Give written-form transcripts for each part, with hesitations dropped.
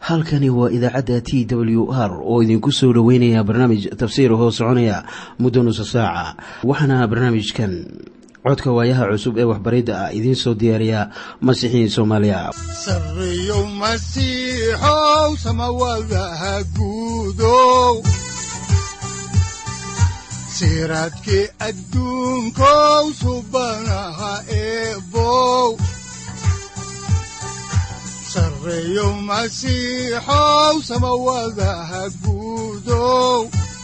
halkani waa idaacadda TWR oo idinku soo dhoweynaya barnaamij tafsiir hoo soconaya muddo nusu saaca. waxaana barnaamijkan codka waayaha cusub ee waxbaridda ah idiin soo diyaariya Masiixiin Soomaaliya. Sarreeyo Masiixow samawadaha guudow, siraadkii adduunkow subanaha eebow. Sarreeyo Masiixow samawadaha guudow,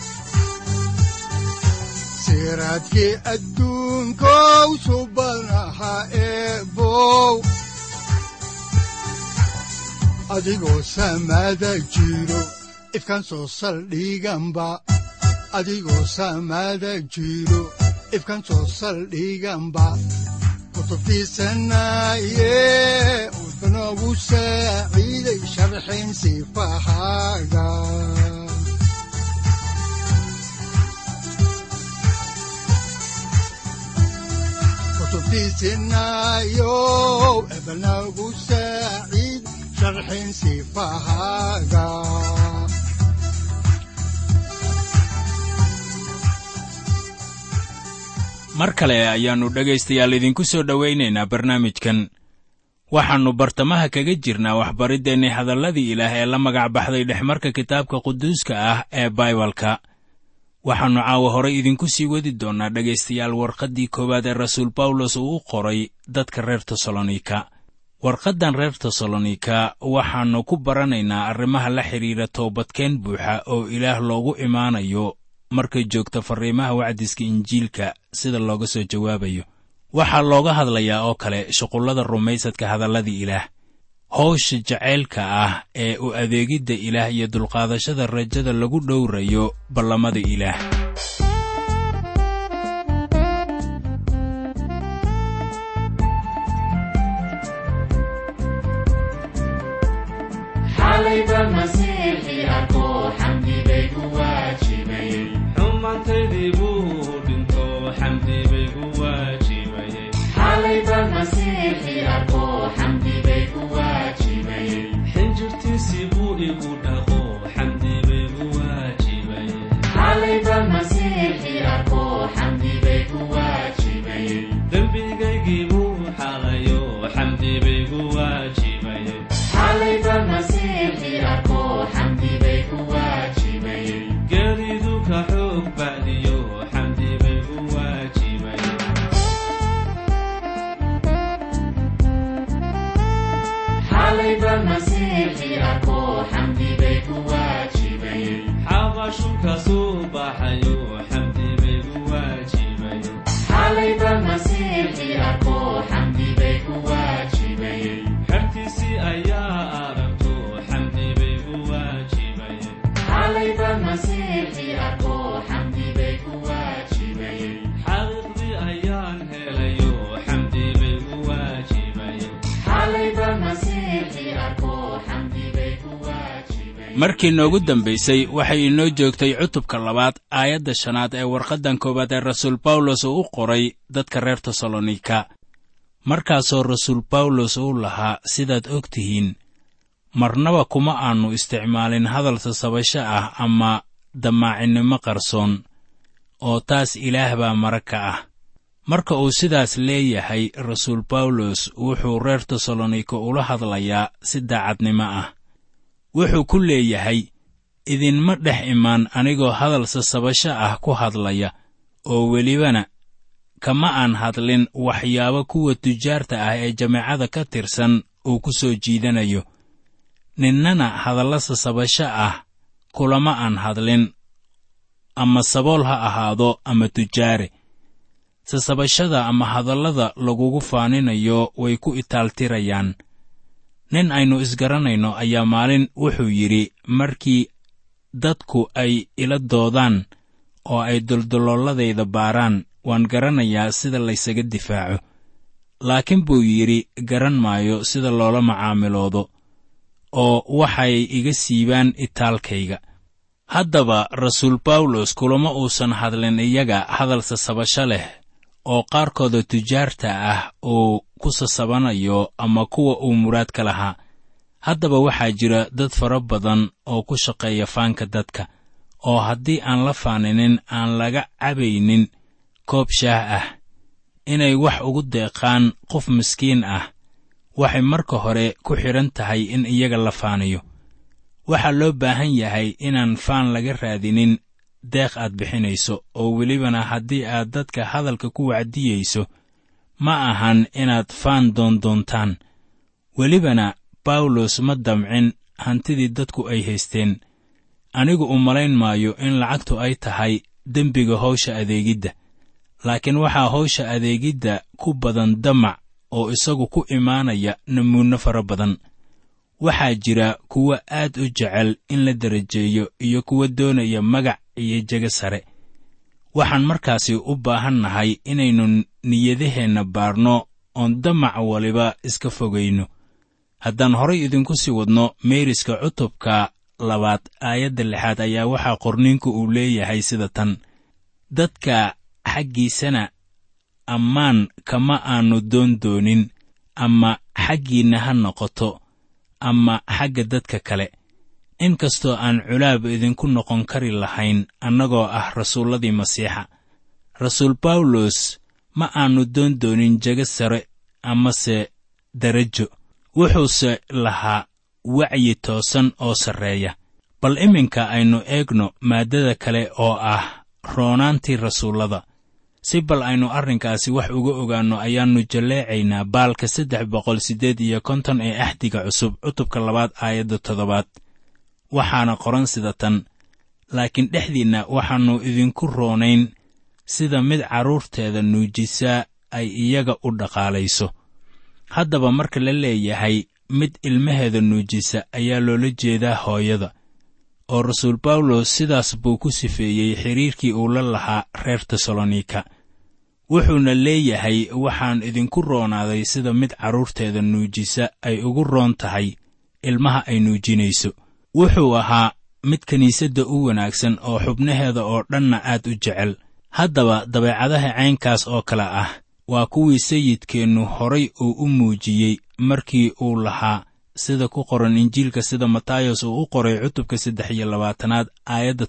siraadkii adduunkow subanaha eebow. adigoo samada jiro ifkan soo saldhiganba, adigoo samada jiro ifkan soo saldhiganba. kutubtiisanaye udnogu saaciiday sharxin sifahaaga. kutubtiisanayo ebnagu saaciid sharxin sifahaaga. mar kale ayaannu dhegaystayaal idinku soo dhowaynaynaa barnaamijkan. waxaannu bartamaha kaga jirnaa waxbariddeenni hadalladii ilaah ee la magac baxday dhexmarka kitaabka quduuska ah ee baibalka. waxaannu caawa horay idinku sii wadi doonnaa dhegaystayaal warqaddii koowaad ee rasuul bawlos uu u qoray dadka reer tesalonika. warqaddan reer tesalonika waxaannu ku baranaynaa arrimaha la xidhiidha toobadkeen buuxa oo ilaah loogu imaanayo markay joogto farriimaha wacdiska injiilka sida looga soo jawaabayo. waxaa looga hadlayaa oo kale shuqullada rumaysadka hadalladii ilaah, hawsha jacaylka ah ee u adeegidda ilaah iyo dulqaadashada rajada lagu dhowrayo ballamada ilaah. markii noogu dambaysay waxay inoo joogtay cutubka 2 aayadda 5 ee warqaddan koowaad ee rasuul bawlos uu u qoray dadka reer tesalonika. markaasoo rasuul bawlos uu lahaa, sidaad og tihiin, marnaba kuma aannu isticmaalin hadal sasabasho ah ama damaacinnimo qarsoon, oo taas ilaah baa marag ka ah. marka uu sidaas leeyahay, rasuul bawlos wuxuu reer tesalonika ula hadlayaa si daacadnimo ah. wuxuu ku leeyahay, idinma dhex imaan anigoo hadal sasabasho ah ku hadlaya, oo welibana kama aan hadlin waxyaabo kuwa tujaarta ah ee jameecada ka tirsan uu ku soo jiidanayo. ninnana hadalla sasabasho ah kulama aan hadlin, ama sabool ha ahaado ama tujaare. sasabashada ama hadallada lagugu faaninayo way ku itaaltirayaan. nin aynu isgaranayno ayaa maalin wuxuu yidhi, markii dadku ay ila doodaan oo ay duldulooladayda baaraan, waan garanayaa sida laysaga difaaco. laakiin buu yidhi, garan maayo sida loola macaamiloodo, oo waxay iga siibaan itaalkayga. haddaba rasuul bawlos kulama uusan hadlin iyaga hadal sasabasho leh oo qaarkooda tujaarta ah uu ku sasabanayo ama kuwa uu muraad ka lahaa. haddaba waxaa jira dad fara badan oo ku shaqeeya faanka dadka, oo haddii aan la faaninin aan laga cabaynin koob shaah ah, inay wax ugu deeqaan qof miskiin ah, waxay marka hore ku xidhan tahay in iyaga la faaniyo. waxaa loo baahan yahay inaan faan laga raadinin deeq aad bixinayso, oo welibana haddii aad dadka hadalka ku wacdiyeyso, ma ahan inaad faan doondoontaan. welibana bawlos ma damcin hantidii dadku ay haysteen. anigu u malayn maayo in lacagtu ay tahay dembiga hawsha adeegidda, laakiin waxaa hawsha adeegidda ku badan damac oo isagu ku imaanaya namuunno fara badan. waxaa jira kuwa aad u jecel in la darajeeyo iyo kuwa doonaya magac iyo jago sare. waxaan markaasi u baahannahay inaynu niyadaheenna baarno oon damac waliba iska fogayno. haddaan horay idinku sii wadno meeriska cutubka 2 aayadda 6 ayaa waxaa qorniinku uu leeyahay sida tan: dadka xaggiisana ammaan kama aanu doondoonin, ama xaggiinna ha noqoto ama xagga dadka kale, inkastoo aan culaab idinku noqon kari lahayn annagoo ah rasuulladii masiixa. rasuul bawlos ma aanu doondoonin jago sare amase darajo, wuxuuse lahaa wacyi toosan oo sarreeya. bal iminka aynu eegno maaddada kale oo ah roonaantii rasuullada. si bal aynu arrinkaasi wax uga ogaanno ayaannu jalleecaynaa baalka 358 ee Axdiga Cusub, cutubka 2 aayadda 7. waxaana qoran sida tan: laakiin dhexdiinna waxaannu idinku roonayn sida mid carruurteeda nuujisaa ay iyaga u dhaqaalayso. haddaba marka la leeyahay mid ilmaheeda nuujisa ayaa loola jeedaa hooyada, oo rasuul bawlos sidaas buu ku sifeeyey xiriirkii uu la lahaa reer tesalonika. wuxuuna leeyahay waxaan idinku roonaaday sida mid carruurteeda nuujisa ay ugu roon tahay ilmaha ay nuujinayso. wuxuu ahaa mid kiniisadda u wanaagsan oo xubnaheeda oo dhanna aad u jecel. haddaba dabeecadaha caynkaas oo kale ah waa kuwii sayidkeennu horay uu u muujiyey markii uu lahaa sida ku qoran injiilka sida Matayos uu u qoray cutubka 23 aayadda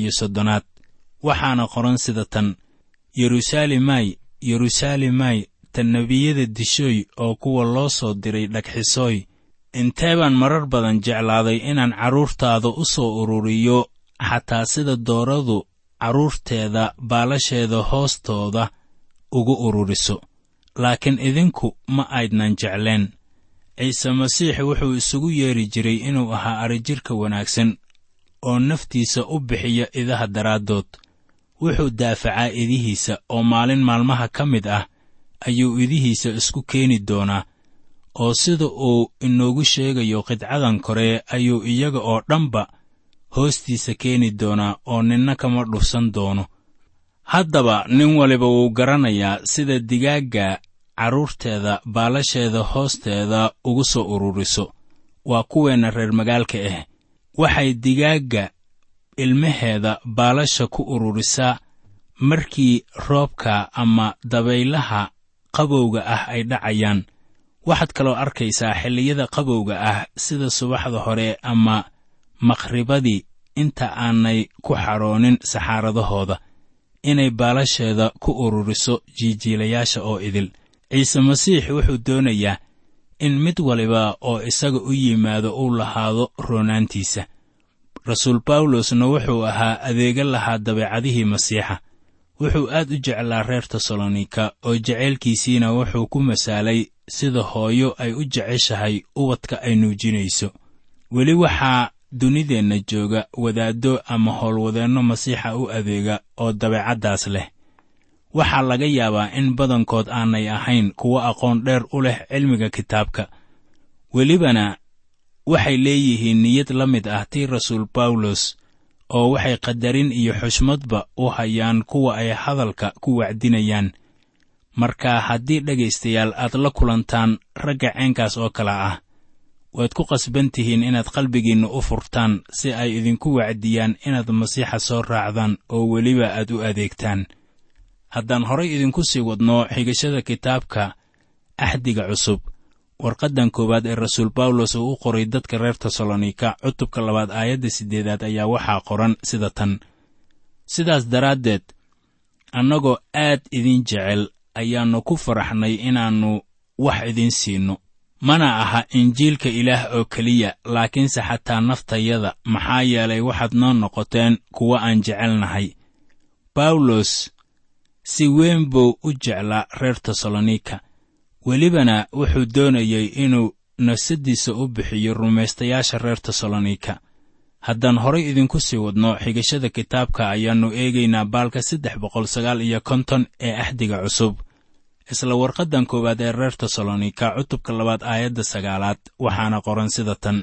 7. waxaana qoran sida tan: yeruusaalemay, yeruusaalemay, tan nebiyada dishooy oo kuwa loo soo diray dhagxisooy, intee baan marar badan jeclaaday inaan carruurtaada u soo ururiyo, xataa sida dooradu carruurteeda baalasheeda hoostooda ugu ururiso. laakiin idinku ma aydnan jecleen. ciise masiix wuxuu isugu yeeri jiray inuu ahaa arijirka wanaagsan oo naftiisa u bixiya idaha daraaddood. wuxuu daafacaa idihiisa, oo maalin maalmaha ka mid ah ayuu idihiisa isku keeni doonaa, oo sida uu inoogu sheegayo qidcadan kore ayuu iyaga oo dhanba hoostiisa keeni doonaa, oo ninna kama dhufsan doono. haddaba nin waliba wuu garanayaa sida digaagga carruurteeda baalasheeda hoosteeda ugu soo ururiso. waa kuweenna reer magaalka ah. waxay digaagga ilmaheeda baalasha ku ururisaa markii roobka ama dabaylaha qabowga ah ay dhacayaan. waxaad kaloo arkaysaa xilliyada qabowga ah sida subaxda hore ama maqribadii inta aanay ku xaroonin saxaaradahooda, inay baalasheeda ku ururiso jiijiilayaasha oo idil. ciise masiix wuxuu doonayaa in mid waliba oo isaga u yimaado uu lahaado roonaantiisa. rasuul bawlosna wuxuu ahaa adeega lahaa dabeecadihii masiixa. wuxuu aad u jeclaa reer tesalonika, oo jacaylkiisiina wuxuu ku masaalay sida hooyo ay u jeceshahay ubadka ay nuujinayso. weli waxaa dunideenna jooga wadaaddo ama howlwadeenno masiixa u adeega oo dabeecaddaas leh. waxaa laga yaabaa in badankood aanay ahayn kuwo aqoon dheer u leh cilmiga kitaabka. welibana waxay leeyihiin niyad la mid ah tii rasuul bawlos, oo waxay qadarin iyo xushmadba u hayaan kuwa ay hadalka ku wacdinayaan. marka haddii dhegaystayaal aad la kulantaan ragga caynkaas oo kale ah, waad ku qasban tihiin inaad qalbigiinna u furtaan si ay idinku wacdiyaan inaad masiixa soo raacdaan oo weliba aad u adeegtaan. haddaan horay idinku sii wadno xigashada kitaabka Axdiga Cusub, warqaddan koowaad ee rasuul bawlos uu u qoray dadka reer tesalonika cutubka 2 aayadda 8 ayaa waxaa qoran sida tan: sidaas daraaddeed annagoo aad idin jecel ayaannu ku faraxnay inaannu wax idin siino, mana aha injiilka ilaah oo keliya, laakiinse xataa naftayada, maxaa yeelay waxaad noo noqoteen kuwa aan jecelnahay. bawlos si weyn buu u jeclaa reer tesalonika, welibana wuxuu doonayay inuu nafsadiisa u bixiyo rumaystayaasha reer tesalonika. haddaan horay idinku sii wadno xigashada kitaabka ayaannu eegaynaa baalka 359 ee axdiga cusub. isla warqaddan koowaad ee reer tesalonika cutubka 2 aayadda 9 waxaana qoran sida tan: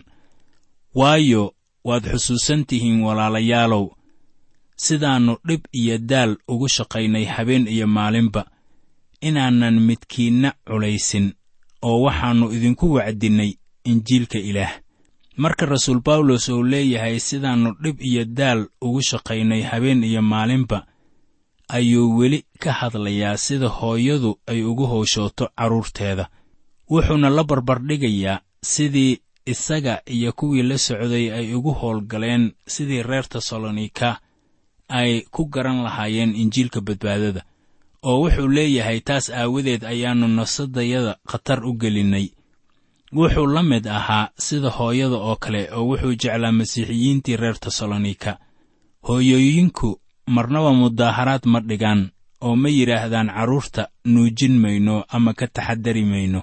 waayo waad xusuusan tihiin walaalayaalow, sidaannu dhib iyo daal ugu shaqaynay habeen iyo maalinba, inaanan midkiinna culaysin, oo waxaannu idinku wacdinnay injiilka ilaah. marka rasuul bawlos uu leeyahay sidaannu dhib iyo daal ugu shaqaynay habeen iyo maalinba, ayuu weli ka hadlayaa sida hooyadu ay ugu howshooto carruurteeda. wuxuuna la barbardhigayaa sidii isaga iyo kuwii la socday ay ugu howlgaleen sidii reer tesalonika ay ku garan lahaayeen injiilka badbaadada. oo wuxuu leeyahay taas aawadeed ayaannu nafsadayada khatar u gelinnay. wuxuu la mid ahaa sida hooyada oo kale, oo wuxuu jeclaa masiixiyiintii reer tesalonika. hooyooyinku marnaba mudaaharaad ma dhigaan oo ma yidhaahdaan carruurta nuujin mayno ama ka taxaddari mayno.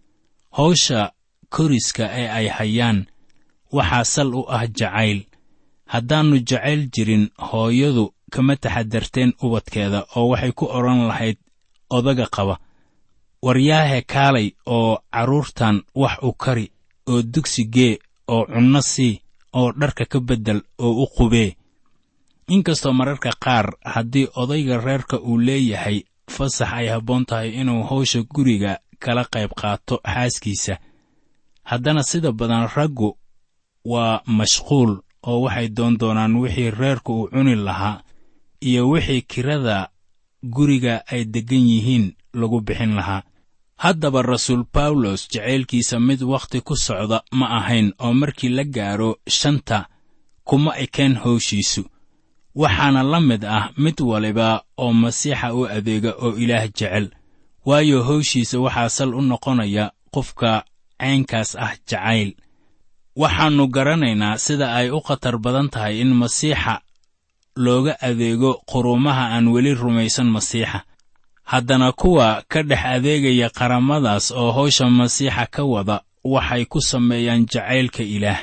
hawsha koriska ee ay hayaan waxaa sal u ah jacayl. haddaannu jacayl jirin, hooyadu kama taxaddarteen ubadkeeda oo waxay ku odhan lahayd odaga qaba: waryaahe kaalay oo carruurtan wax u kari, oo dugsi gee, oo cunno sii, oo dharka ka beddel, oo u qubee. inkastoo mararka qaar haddii odayga reerka uu leeyahay fasax ay habboon tahay inuu hawsha guriga kala qayb qaato xaaskiisa, haddana sida badan raggu waa mashquul oo waxay doondoonaan wixii reerku uu cuni lahaa iyo wixii kirada guriga ay deggan yihiin lagu bixin lahaa. haddaba rasuul bawlos jacaylkiisa mid wakhti ku socda ma ahayn, oo markii la gaaro 5 kuma ekeen hawshiisu. waxaana la mid ah mid waliba oo masiixa u adeega oo ilaah jecel, waayo hawshiisa waxaa sal u noqonaya qofka caynkaas ah jacayl. waxaannu garanaynaa sida ay u khatar badan tahay in masiixa looga adeego quruumaha aan weli rumaysan masiixa. haddana kuwa ka dhex adeegaya qaramadaas oo hawsha masiixa ka wada waxay ku sameeyaan jacaylka ilaah.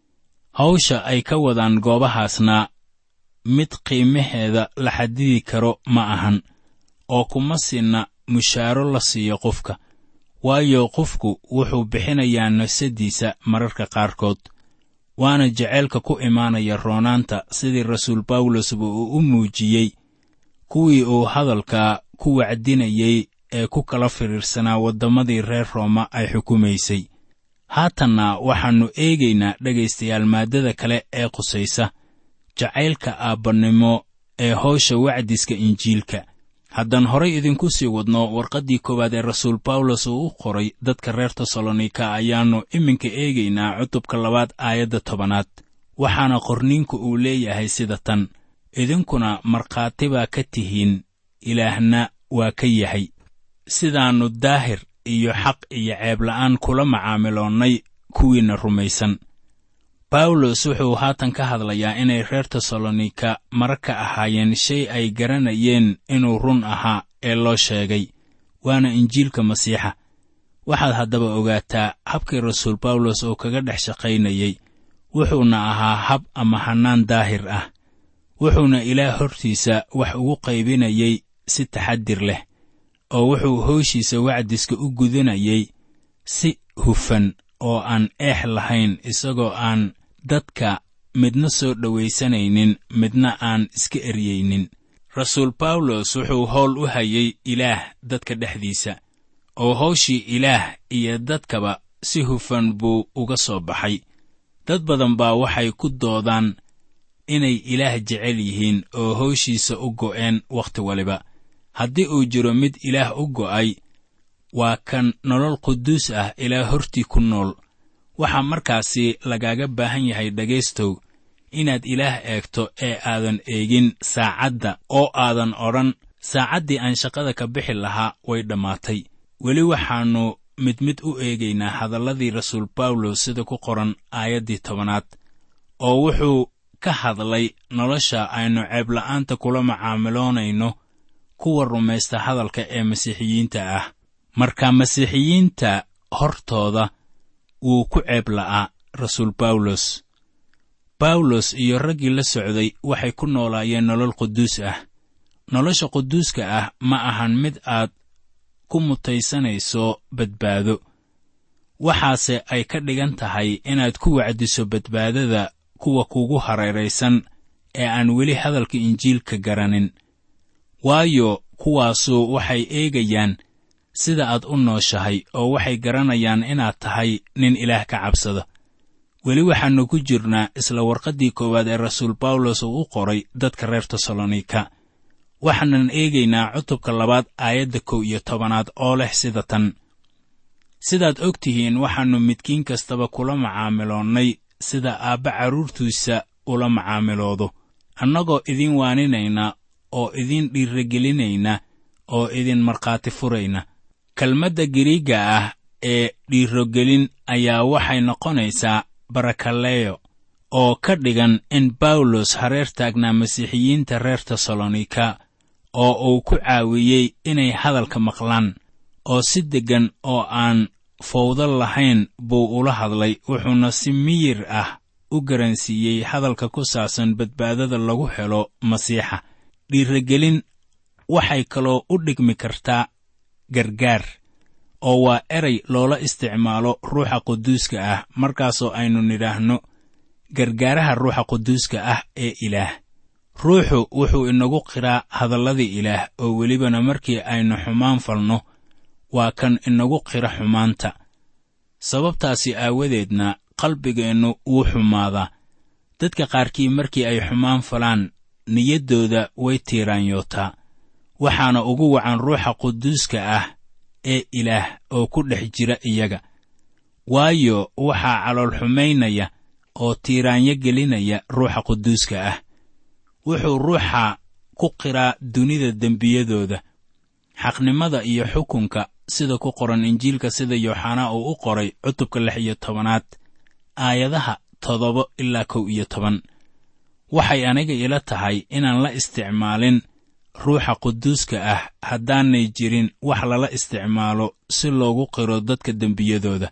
hawsha ay ka wadaan goobahaasna mid qiimaheeda la xadidi karo ma ahan, oo kuma sinna mushaaro la siiyo qofka, waayo qofku wuxuu bixinayaa nafsadiisa mararka qaarkood. waana jacaylka ku imaanaya roonaanta, sidii rasuul bawlosba uu u muujiyey kuwii uu hadalka ku wacdinayay ee ku kala firiirsanaa waddamadii reer Rooma ay xukumaysay. haatanna waxaannu eegaynaa dhegaystayaal maaddada kale ee qusaysa jacaylka aabbannimo ee hawsha wacdiska injiilka. haddaan horay idinku sii wadno warqaddii koowaad ee rasuul bawlos uu u qoray dadka reer tesalonika ayaannu iminka eegaynaa cutubka 2 aayadda 10. waxaana qorniinku uu leeyahay sida tan: idinkuna markhaati baa ka tihiin, ilaahna waa ka yahay, sidaannu daahir iyo xaq iyo ceebla'aan kula macaamiloonnay kuwiinna rumaysan. bawlos wuxuu haatan ka hadlayaa inay reer tesalonika marka ahaayeen shay ay garanayeen inuu run ahaa ee loo sheegay, waana injiilka masiixa. waxaad haddaba ogaataa habkii rasuul bawlos oo kaga dhex shaqaynayay wuxuuna ahaa hab ama hannaan daahir ah. wuxuuna ilaah hortiisa wax ugu qaybinayay si taxaddir leh, oo wuxuu hawshiisa wacdiska u gudanayay si hufan oo aan eex lahayn, isagoo aan dadka midna soo dhowaysanaynin midna aan iska eryaynin. rasuul bawlos wuxuu howl u hayay ilaah dadka dhexdiisa, oo hawshii ilaah iyo dadkaba si hufan buu uga soo baxay. dad badan baa waxay ku doodaan inay ilaah jecel yihiin oo hawshiisa u go'een wakhti waliba. haddii uu jiro mid ilaah u go'ay, waa kan nolol quduus ah ilaa hortii ku nool. waxaa markaasi lagaaga baahan yahay dhegaystow inaad Ilaah eegto ee aadan eegin saacadda oo aadan odhan saacaddii aan shaqada ka bixi lahaa way dhammaatay. weli waxaannu mid u eegaynaa hadalladii rasuul bawlos sida ku qoran aayaddii 10 oo wuxuu ka hadlay nolosha aynu ceebla'aanta kula macaamiloonayno kuwa rumaysta hadalka ee masiixiyiinta ah. marka masiixiyiinta hortooda wuu ku ceebla'aa rasuul bawlos iyo raggii la socday waxay ku noolaayeen nolol quduus ah. nolosha quduuska ah ma ahan mid aad ku mutaysanayso badbaado, waxaase ay ka dhigan tahay inaad ku wacdiso badbaadada kuwa kugu hareeraysan ee aan weli hadalka injiilka garanin. waayo kuwaasu waxay eegayaan sida aad u nooshahay oo waxay garanayaan inaad tahay nin Ilaah ka cabsada. weli waxaannu ku jirnaa isla warqaddii 1 ee rasuul bawlos uu u qoray dadka reer tesalonika. waxaanan eegaynaa cutubka 2 aayadda 11 oo leh sida tan: sidaad og tihiin waxaannu midkiin kastaba kula macaamiloonnay sida aabba carruurtiisa ula macaamiloodo, annagoo idin waaninayna oo idin dhiirrogelinayna oo idin markhaati furayna. kelmadda Giriigga ah ee dhiirrogelin ayaa waxay noqonaysaa barakaleyo, oo ka dhigan in bawlos hareer taagnaa masiixiyiinta reer tesalonika oo uu ku caawiyey inay hadalka maqlaan, oo si deggan oo aan fawdo lahayn buu ula hadlay, wuxuuna si miyir ah u garansiiyey hadalka ku saabsan badbaadada lagu helo masiixa. dhiirrogelin waxay kaloo u dhigmi kartaa gargaar, oo waa eray loola isticmaalo ruuxa quduuska ah markaasoo aynu nidhaahno gargaaraha ruuxa quduuska ah ee Ilaah. ruuxu wuxuu inagu qiraa hadalladii Ilaah, oo welibana markii aynu xumaan falno waa kan inagu qira xumaanta. sababtaasi aawadeedna qalbigeennu wuu xumaadaa. dadka qaarkii markii ay xumaan falaan niyaddooda way tiiraanyootaa, waxaana ugu wacan ruuxa quduuska ah ee Ilaah oo ku dhex jira iyaga. waayo waxaa calool xumaynaya oo tiiraanyo gelinaya ruuxa quduuska ah. wuxuu ruuxa ku qiraa dunida dembiyadooda, xaqnimada iyo xukunka sida ku qoran injiilka sida yooxanaa uu u qoray cutubka 16 aayadaha 7 ilaa 11. waxay aniga ila tahay inaan la isticmaalin ruuxa quduuska ah haddaanay jirin wax lala isticmaalo si loogu qiro dadka dembiyadooda,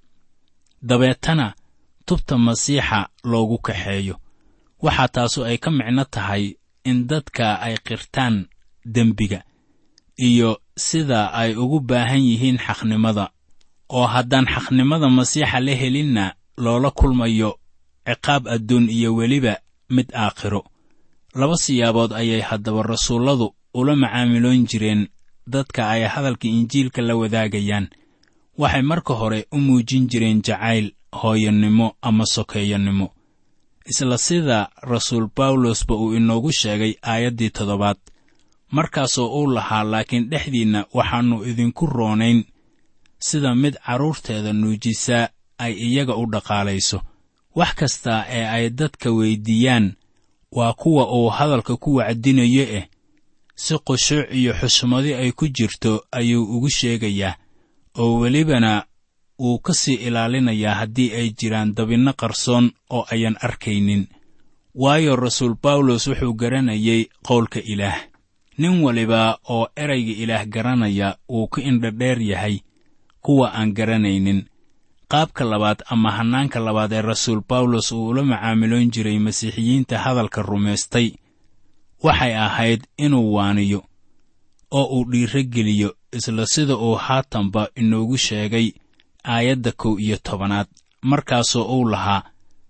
dabeetana tubta masiixa loogu kaxeeyo. waxaa taasu ay ka micno tahay in dadka ay qirtaan dembiga iyo sida ay ugu baahan yihiin xaqnimada, oo haddaan xaqnimada masiixa la helinna loola kulmayo ciqaab adduun iyo weliba mid aakhiro. 2 siyaabood ayay haddaba rasuulladu ula macaamiloon jireen dadka ay hadalka injiilka la wadaagayaan. waxay marka hore u muujin jireen jacayl, hooyannimo ama sokeeyannimo, isla sida rasuul bawlosba uu inoogu sheegay aayaddii 7 markaasoo uu lahaa, laakiin dhexdiinna waxaannu idinku roonayn sida mid carruurteeda nuujisaa ay iyaga u dhaqaalayso. wax kasta ee ay dadka weyddiiyaan waa kuwa uu hadalka ku wacdinayo si khushuuc iyo xushmadi ay ku jirto ayuu ugu sheegayaa, oo welibana wuu ka sii ilaalinayaa haddii ay jiraan dabinno qarsoon oo ayan arkaynin. waayo rasuul bawlos wuxuu garanayay qowlka Ilaah. nin waliba oo erayga Ilaah garanaya wuu ka indhadheer yahay kuwa aan garanaynin. qaabka labaad ama hannaanka labaad ee rasuul bawlos uu ula macaamiloon jiray masiixiyiinta hadalka rumaystay waxay ahayd inuu waaniyo oo uu dhiirrogeliyo, isla sida uu haatanba inoogu sheegay aayadda 11 markaasoo uu lahaa: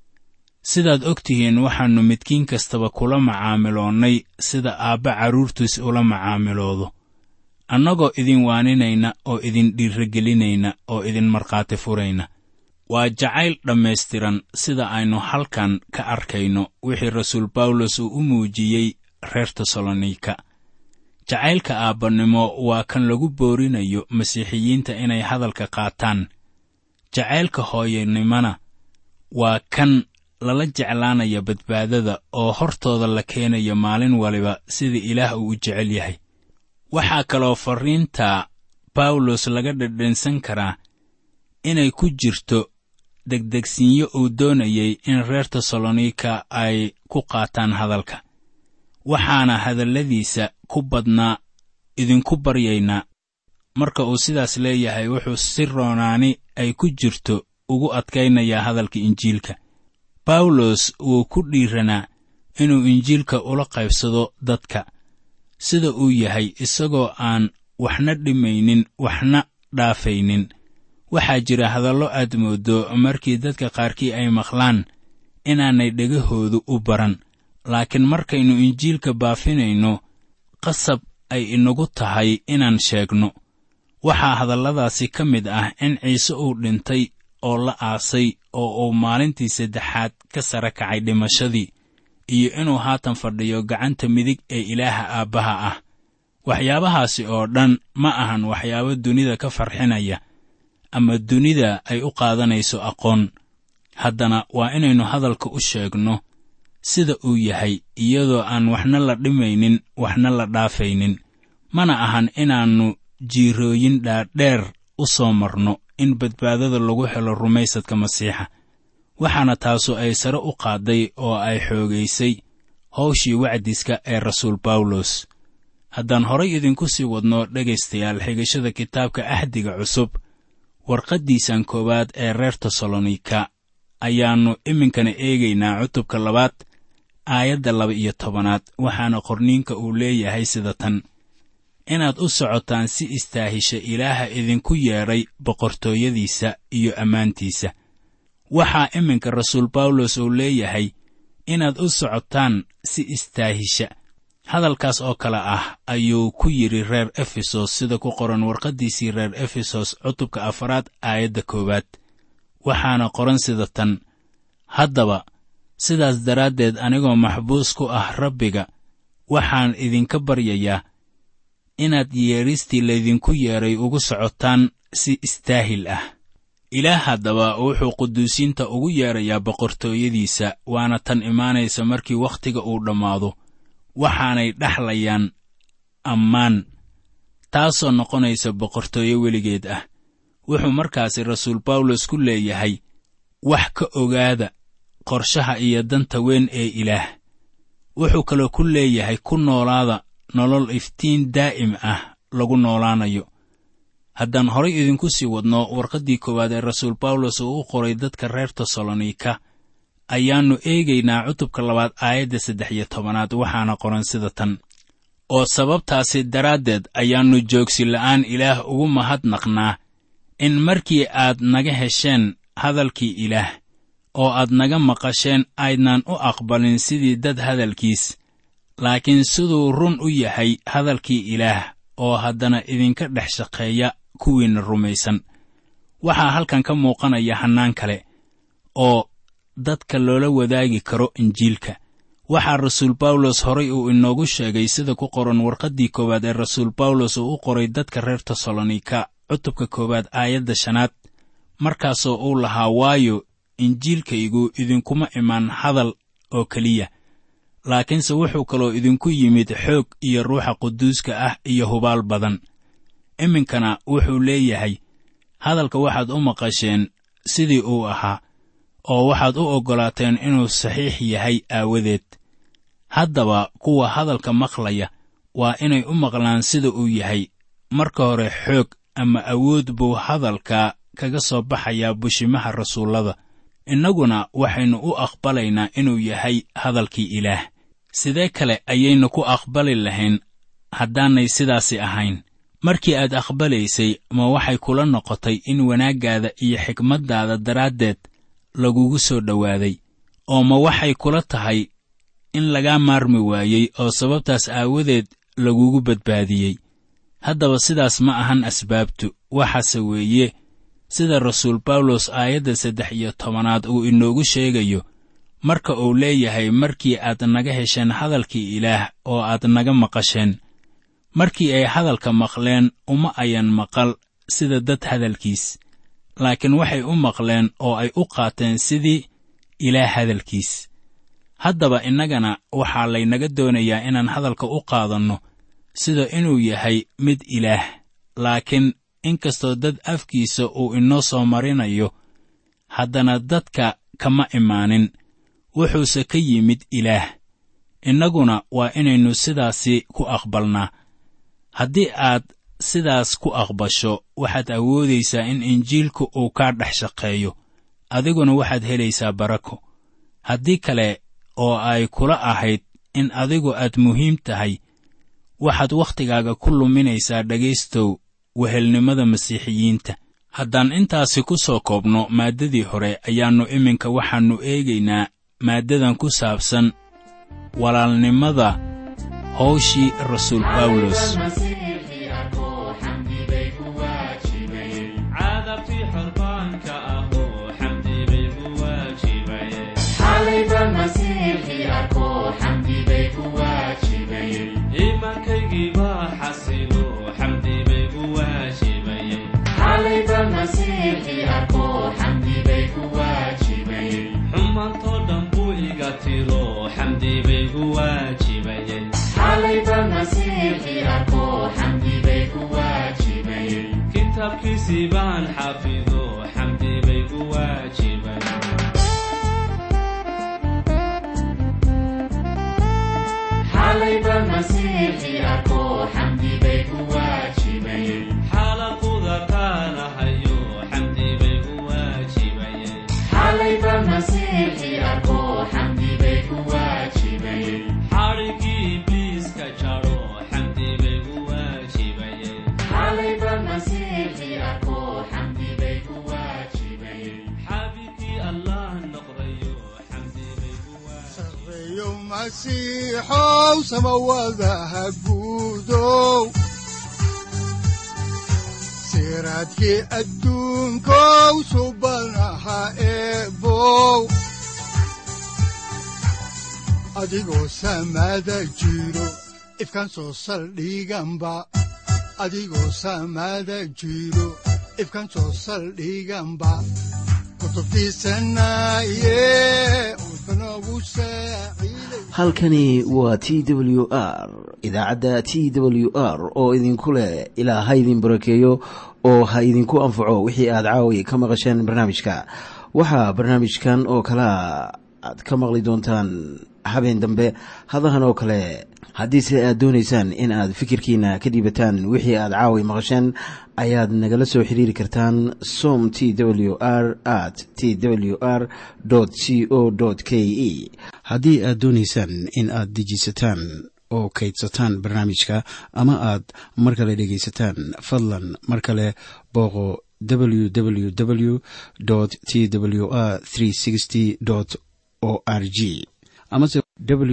sidaad og tihiin waxaannu midkiin kastaba kula macaamiloonnay sida aabba carruurtiis ula macaamiloodo, annagoo idin waaninayna oo idin dhiirrogelinayna oo idin markhaati furayna. waa jacayl dhammaystiran sida aynu halkan ka arkayno wixii rasuul bawlos uu u muujiyey reer tesalonika. jacaylka aabbannimo waa kan lagu boorinayo masiixiyiinta inay hadalka qaataan. jacaylka hooyanimona waa kan lala jeclaanaya badbaadada oo hortooda la keenaya maalin waliba sida ilaah uu u jecel yahay. waxaa kaloo farriinta bawlos laga dhadhansan karaa inay ku jirto degdegsiinyo uu doonayay in reer tesalonika ay ku qaataan hadalka. waxaana hadalladiisa ku badnaa idinku baryaynaa. marka uu sidaas leeyahay wuxuu si roonaani ay ku jirto ugu adkaynayaa hadalka injiilka. bawlos wuu ku dhiiranaa inuu injiilka ula qaybsado dadka sida uu yahay, isagoo aan waxna dhimaynin waxna dhaafaynin. waxaa jira hadallo aad mooddo markii dadka qaarkii ay maqlaan inaanay dhegahoodu u baran, laakiin markaynu injiilka baafinayno qasab ay inagu tahay inaan sheegno. waxaa hadalladaasi ka mid ah in ciise uu dhintay oo la aasay oo uu maalintii saddexaad ka sara kacay dhimashadii, iyo inuu haatan fadhiyo gacanta midig ee ilaaha aabbaha ah. waxyaabahaasi oo dhan ma ahan waxyaabo dunida ka farxinaya ama dunida ay u qaadanayso aqoon. haddana waa inaynu hadalka u sheegno sida uu yahay, iyadoo aan waxna la dhimaynin waxna la dhaafaynin. mana ahan inaannu jiirooyin dhaadheer u soo marno in badbaadada lagu helo rumaysadka masiixa. waxaana taasu ay sare u qaadday oo ay xoogaysay hawshii wacdiska ee rasuul bawlos. haddaan horay idinku sii wadno dhegaystayaal xigashada kitaabka ahdiga cusub, warqaddiisan koowaad ee reer tesalonika ayaannu iminkana eegaynaa cutubka 2 aayadda 12. waxaana qorniinka uu leeyahay sida tan: inaad u socotaan si istaahisha ilaaha idinku yeedhay boqortooyadiisa iyo ammaantiisa. waxaa iminka rasuul bawlos uu leeyahay inaad u socotaan si istaahisha. hadalkaas oo kale ah ayuu ku yidhi reer efesos sida ku qoran warqaddiisii reer efesos cutubka 4 aayadda 1. waxaana qoran sida tan: haddaba sidaas daraaddeed anigoo maxbuus ku ah rabbiga waxaan idinka baryayaa inaad yeedhistii laydinku yeedhay ugu socotaan si istaahil ah. ilaah haddaba wuxuu quduusiinta ugu yeedhayaa boqortooyadiisa, waana tan imaanaysa markii wakhtiga uu dhammaado. waxaanay dhaxlayaan ammaan, taasoo noqonaysa boqortooyo weligeed ah. wuxuu markaasi rasuul bawlos ku leeyahay: wax ka ogaada qorshaha iyo danta weyn ee ilaah. wuxuu kaloo ku leeyahay ku noolaada nolol iftiin daa'im ah lagu noolaanayo. haddaan horay idinku sii wadno warqaddii koowaad ee rasuul bawlos uu u qoray dadka reer tesalonika, ayaannu eegaynaa cutubka 2 aayadda 13. waxaana qoran sida tan: oo sababtaasi daraaddeed ayaannu joogsi la'aan ilaah ugu mahadnaqnaa in markii aad naga hesheen hadalkii ilaah oo aad naga maqasheen aydnaan u aqbalin sidii dad hadalkiis, laakiin siduu run u yahay hadalkii ilaah oo haddana idinka dhex shaqeeya kuwiinna rumaysan. waxaa halkan ka muuqanaya hannaan kale oo dadka loola wadaagi karo injiilka. waxaa rasuul bawlos horay uu inoogu sheegay sida ku qoran warqaddii koowaad ee rasuul bawlos uu u qoray dadka reer tesalonika cutubka 1 aayadda 5, markaasoo uu lahaa: waayo injiilkaygu idinkuma imaan hadal oo keliya, laakiinse wuxuu kaloo idinku yimid xoog iyo ruuxa quduuska ah iyo hubaal badan. iminkana wuxuu leeyahay: hadalka waxaad u maqasheen sidii uu ahaa, oo waxaad u oggolaateen inuu saxiix yahay aawadeed. haddaba kuwa hadalka maqlaya waa inay u maqlaan sida uu yahay. marka hore xoog ama awood buu hadalka kaga soo baxayaa bushimaha rasuullada. innaguna waxaynu u aqbalaynaa inuu yahay hadalkii ilaah. sidee kale ayaynu ku aqbali lahayn haddaanay sidaasi ahayn? markii aad aqbalaysay ma waxay kula noqotay in wanaaggaada iyo xikmaddaada daraaddeed lagugu soo dhowaaday, oo ma waxay kula tahay in lagaa maarmi waayey oo sababtaas aawadeed lagugu badbaadiyey? haddaba sidaas ma ahan asbaabtu. waxaase weeye sida rasuul bawlos aayadda 13 uu inoogu sheegayo, marka uu leeyahay: markii aad naga hesheen hadalkii ilaah oo aad naga maqasheen. markii ay hadalka maqleen uma ayan maqal sida dad hadalkiis, laakiin waxay u maqleen oo ay u qaateen sidii Ilaah hadalkiis. haddaba innagana waxaa laynaga doonayaa inaan hadalka u qaadanno sida inuu yahay mid Ilaah, laakiin inkastoo dad afkiisa uu inoo soo marinayo, haddana dadka kama imaanin, wuxuuse ka yimid Ilaah. innaguna waa inaynu sidaasi ku aqbalnaa. haddii aad sidaas ku aqbasho, waxaad awoodaysaa in injiilku uu kaa dhex shaqeeyo, adiguna waxaad helaysaa barako. haddii kale oo ay kula ahayd in adigu aad muhiim tahay, waxaad wakhtigaaga ku luminaysaa dhegaystow wehelnimada masiixiyiinta. haddaan intaasi ku soo koobno maaddadii hore, ayaannu iminka waxaannu eegaynaa maaddadan ku saabsan walaalnimada hawshii rasuul bawlos. kitaabkiisii baan xafido xamdi bay ku waajibayeen. xalayba masiixi arko xamdi bay ku waajibayeen. xalaquda qaanahayo xamdi bay ku waajibayeen. xalayba masiixi arko xamdi bay ku waajibayeen. xarigii ibliiska jaro xamdi bay ku waajibayeen. xalayba masiixi arko xamdi bay ku waajibayeen. xabiibkii allah noqdayo xamdi bay ku waajibayeen. sareeyo masiixow samawadaha guudow, siraadkii adduunkow subanaha eebow, adigoo samada jiro ifkan soo saldhiganba, adigoo samada jiro ifkan soo saldhiganba. halkani waa TWR, idaacadda TWR oo idinku leh ilaa ha idin barakeeyo oo ha idinku anfaco wixii aad caawi ka maqasheen barnaamijka. waxaa barnaamijkan oo kalea aad ka maqli doontaan habeen dambe hadahan oo kale. haddiise aad doonaysaan in aad fikirkiina ka dhiibataan wixii aad caawi maqasheen, ayaad nagala soo xiriiri kartaan som twr@twr.co.ke. haddii aad doonaysaan in aad dejisataan oo kaydsataan barnaamijka ama aad mar kale dhegaysataan, fadlan mar kale booqo www.twr360.org amase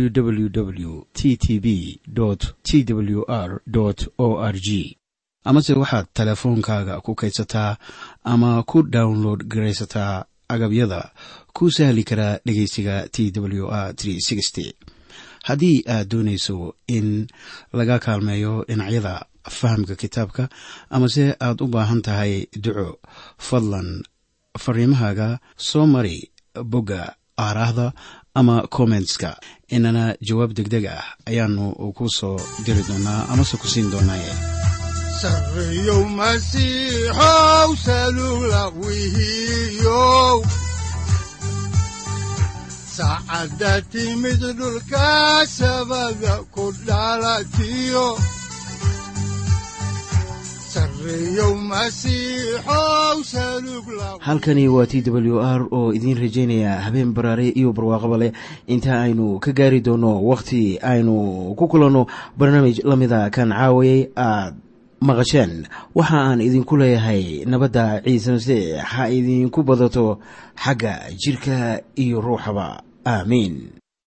www.ttb.twr.org. amase waxaad teleefoonkaaga ku kaydsataa ama ku download garaysataa agabyada ku sahli karaa dhegaysiga TWR 360. haddii aad doonayso in laga kaalmeeyo dhinacyada fahamka kitaabka, amase aad u baahan tahay duco, fadlan fariimahaaga soo mari bogga aaraahda ama commentska, inana jawaab degdeg ah ayaanu ku soo diri doonaa amase ku siin doonaaye. sareeyow masiixow salugla wihiyow, saacadda timid dhulka sabada ku dhalatiyo. halkani waa TWR oo idiin rajaynaya habeen baraare iyo barwaaqaba leh, inta aynu ka gaari doono wakhti aynu ku kulanno barnaamij la mida kan caawayay aad maqasheen. waxa aan idinku leeyahay nabadda ciise masiix ha idinku badato xagga jidhka iyo ruuxaba. aamiin.